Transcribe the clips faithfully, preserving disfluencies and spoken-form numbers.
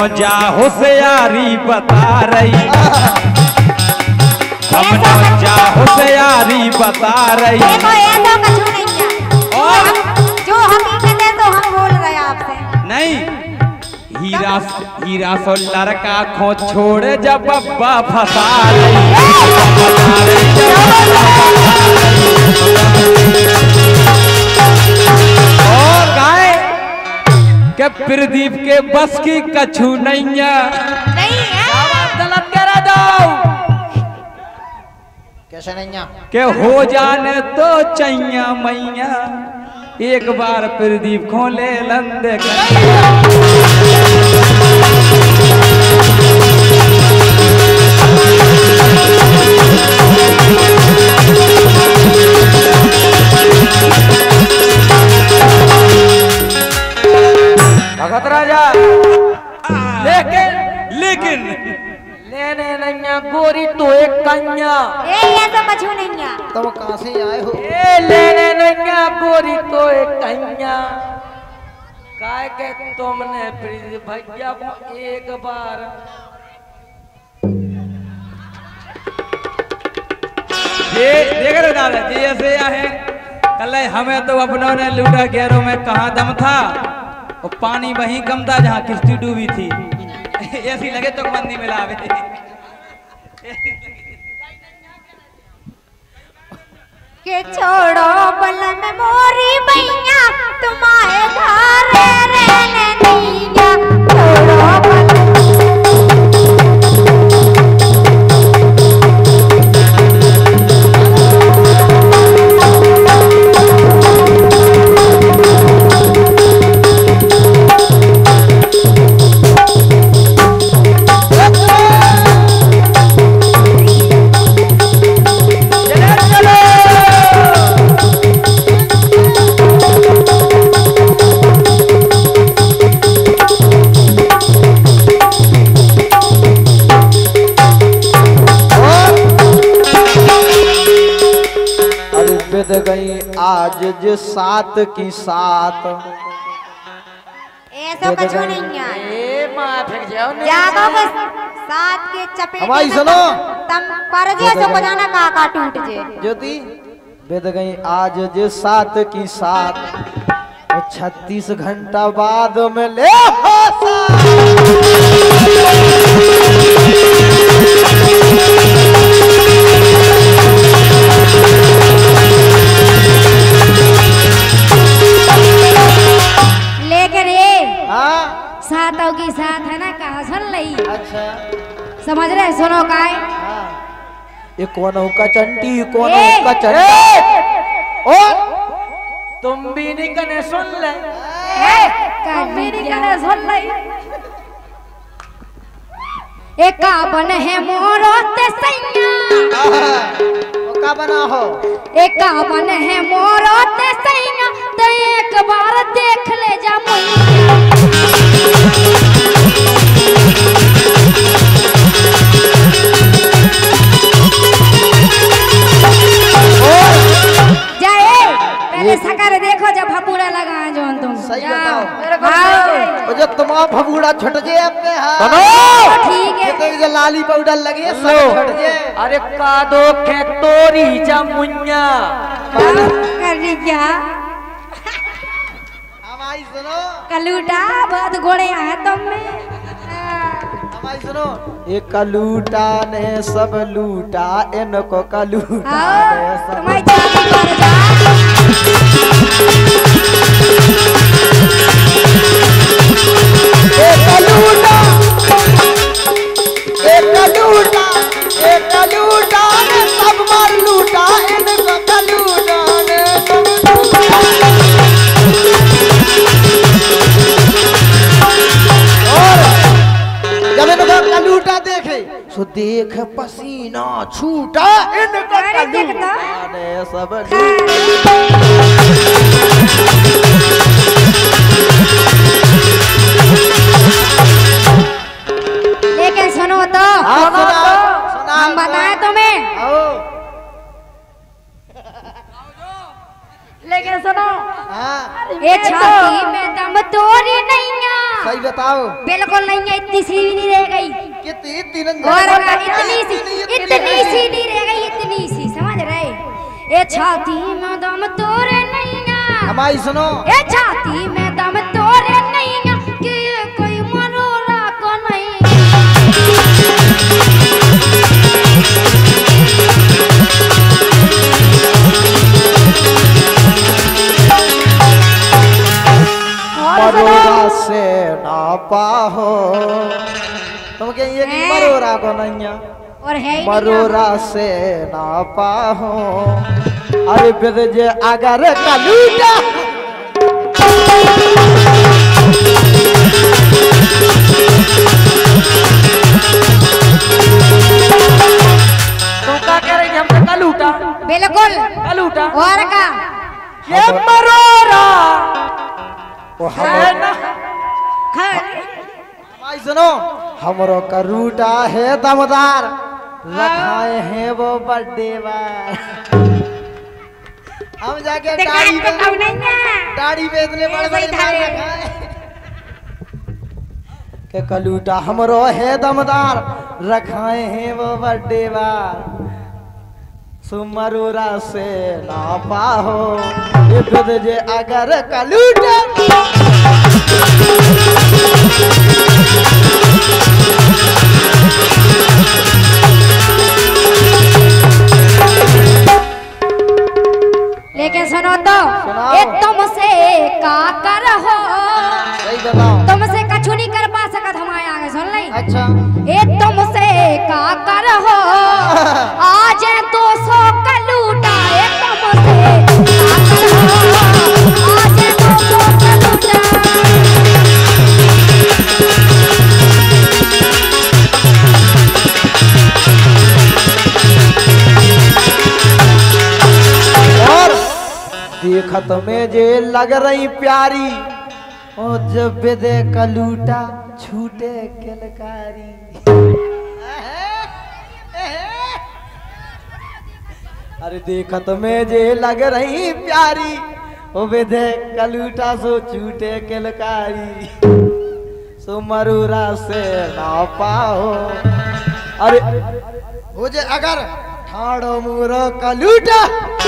जा होशियारी बता रही, हमनो जा होशियारी बता रही। देखो ये तो कछु नहीं है और जो हकीकत है तो हम बोल रहे हैं आपसे। नहीं, हीरा हीरा सो लड़का खो छोड़ जब बब्बा फंसा रही। और गाय के प्रदीप के बस की कछु नहीं है। नहीं है गलत कह रहा जाओ कैसे नहीं है के हो जाने तो चैया मैया एक बार प्रदीप खो ले लंदे भगत राजा। लेकिन लेकिन लेने नैया गोरी तो एक कन्या। ए ये तो कछु नहीं है। तो कहां से आए हो? ए लेने नैया गोरी तो एक कन्या। काय के तुमने भैया को एक बार ये देख रहे दादा जी ऐसे है कल हमें तो अपनों ने लूटा गैरों में कहा दम था और पानी वहीं कम था जहाँ किश्ती डूबी थी। ऐसी लगे तो बंदी मिलावे के छोड़ो बल में मोरी भैया तुम्हारे धारे रहने नैया छोड़ो बल। गई आज जिस सात की सात ऐसा कछु नहीं है। ए मां फिर जाओ ने जागो बस सात के चपेट हमारी सुनो तम पर जे सो को जाना का का टूट जे ज्योति बेद गई आज जिस सात की सात छत्तीस घंटा बाद में ले लेकिन ये हाँ सातों की साथ है ना कहा सुन लई। अच्छा समझ रहे सुनो काय हाँ ये कौन का चंटी कौन ए, का चंटी और तुम भी नहीं कने सुन ले तुम भी नहीं कने सुन लई। एक बन है मोरो ते सैया का बना हो एक बन है मोरो ते सैया ते एक बार देख ले जा जाए पहले सकर देखो जब भपूरा लगा जो तुम सही जाओ। बताओ जो तुम्हारा भगूड़ा छट जे अपने हां ठीक है तो ये लाली पाउडर लगे सब छट जे अरे कादो के तोरी जा मुन्या कर रही क्या हमारी सुनो कलूटा बहुत घोड़े हैं तुम में। हमारी सुनो ये कलूटा ने सब लूटा इनको कलूटा आओ ने सब तुम्हारी जाति पर जा ए कलूटा ए कलूटा ए कलूटा ने सब मार लूटा इनको कलूटा ने सब और जब इनको कलूटा देखे सो देख पसीना छूटा इनको अरे देखता कलूटा ने सब लेकिन सुनो तो हाँ, सुनाओ, सुनाओ, हम बताएं तुम्हें आओ लेकिन सुनो हाँ ये छाती में दम तोड़ी नहीं सही बताओ। बिल्कुल नहीं है, इतनी सी भी नहीं रह गई। कितनी तीन और का इतनी सी इतनी सी नहीं रह गई, इतनी सी, समझ रहे? ए छाती में दम तोरे नहीं है, हमारी सुनो। ए छाती में दम तोरे नहीं है कि ये कोई मरोरा को नहीं। मरोरा से ना पाहो, तुम कहिए कि मरोरा को नहीं है, और है ही मरोरा से ना पाहो। अरे बेद जे अगर कलूटा तुम क्या कह रही थी हमसे? कल उठा, बिल्कुल। कल उठा। और का ये मरोरा वो है हम ना। हमारी सुनो। हमरो करूटा है दमदार, रखाए हैं वो बर्थडे बार। हम जाके दाढ़ी दुकान पे पे नहीं है, दाढ़ी पे इतने बड़े बड़े ऐसे ही बाल धारे। रखाए के कलूटा हमरो है दमदार, रखाए हैं वो बर्थडे बार। सुमरोरा से ना पाहो, ये खुद जे अगर कलूटा लेकिन सुनो तो, सुनाओ। ये तुमसे का कर हो, सही बताओ। तुमसे कछु नहीं कर पा सकत हमारे आगे, सुन ली? अच्छा ये तुमसे का कर हो, आज दो सौ कलूटा। ये तुमसे का कर हो, आज दो सौ कलूटा। और देखत में जे लग रही प्यारी, ओ जब दे कलूटा छूटे किलकारी। अरे देखत में जे लग रही प्यारी, ओ बेदे कलूटा सो छूटे किलकारी। सो मरूरा से ना पाओ। अरे हो जे अगर ठाड़ो मुरो कलूटा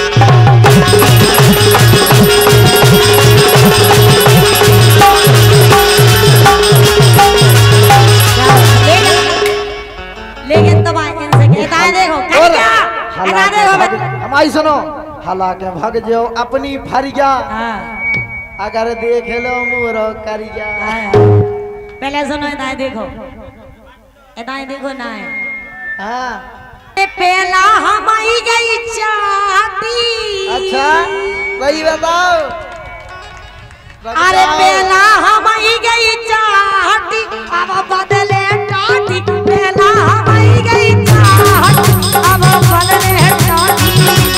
लेकिन तुम इनसे कहता है देखो और क्या हालांकि देखो भग- हमारी सुनो। हालांकि भग जो अपनी फरिया, हाँ, अगर देख लो मुरो करिया। हाँ। पहले सुनो इतना देखो, इतना देखो ना है। हाँ पहला हम आई गई चाहती। अच्छा सही बताओ। अरे पहला हम आई गई चाहती, अब बदले टाटी। पहला हम आई गई चाहती, अब बदले टाटी।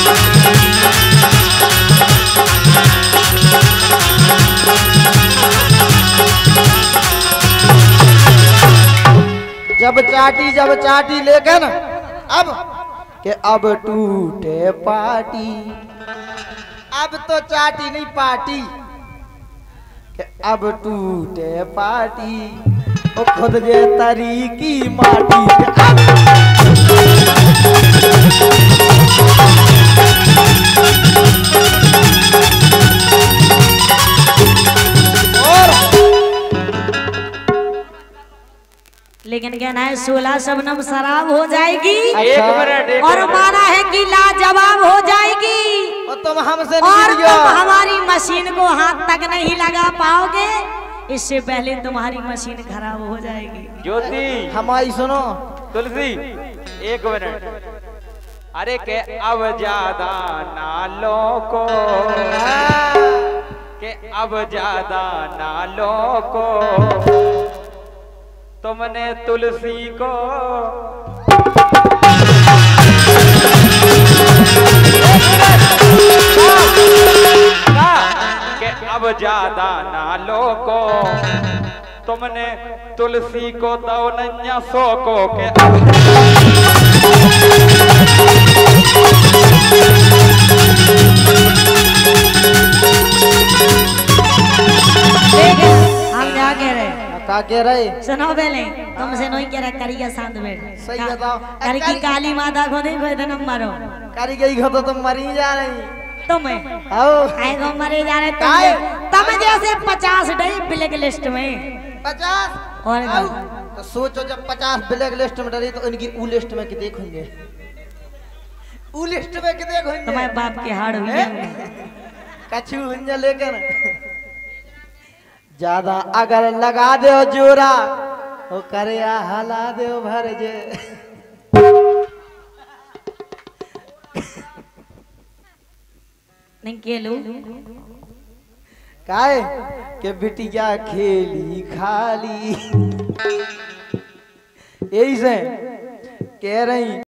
जब चाटी जब चाटी लेकिन अब के अब टूटे पाटी। अब तो चाटी नहीं पाटी, के अब टूटे पाटी। ओ खुद जे तरी की माटी। के अब और लेकिन कहना है सोलह शबनम शराब हो जाएगी। एक मिनट एक और मिनट। माना है कि लाजवाब हो जाएगी। ओ तुम हमसे और नहीं तुम हमारी मशीन को हाथ तक नहीं लगा पाओगे, इससे पहले तुम्हारी मशीन खराब हो जाएगी। ज्योति हमारी सुनो। तुलसी एक मिनट। अरे के अब ज्यादा नालों को, के अब ज्यादा नालों को तुमने तुलसी को के अब ज्यादा नालों को तुमने तुलसी को दो नन्या सो को। के लेकिन हम क्या कह रहे हैं, का कह रहे सुनो पहले तुमसे नहीं कह रहा करिया शांत बैठ सही बताओ। कर की काली माता को नहीं कोई दिन मारो करी गई हो तो तुम मरी जा रही तुम्हें आओ आए गो मरे जा रहे काहे? तुम तुम जैसे पचास डे ब्लैक लिस्ट में पचास और आओ। तो सोचो जब पचास ब्लैक लिस्ट में डरी तो इनकी ऊ लिस्ट में कितने होंगे ऊ लिस्ट में कितने होंगे तुम्हारे बाप के हाड़ हुई है। कछु हुंजा लेकर ज्यादा अगर लगा दो जोरा वो करे हला दो भर जे नहीं केलू काहे के बिटिया खेली खाली यही से कह रही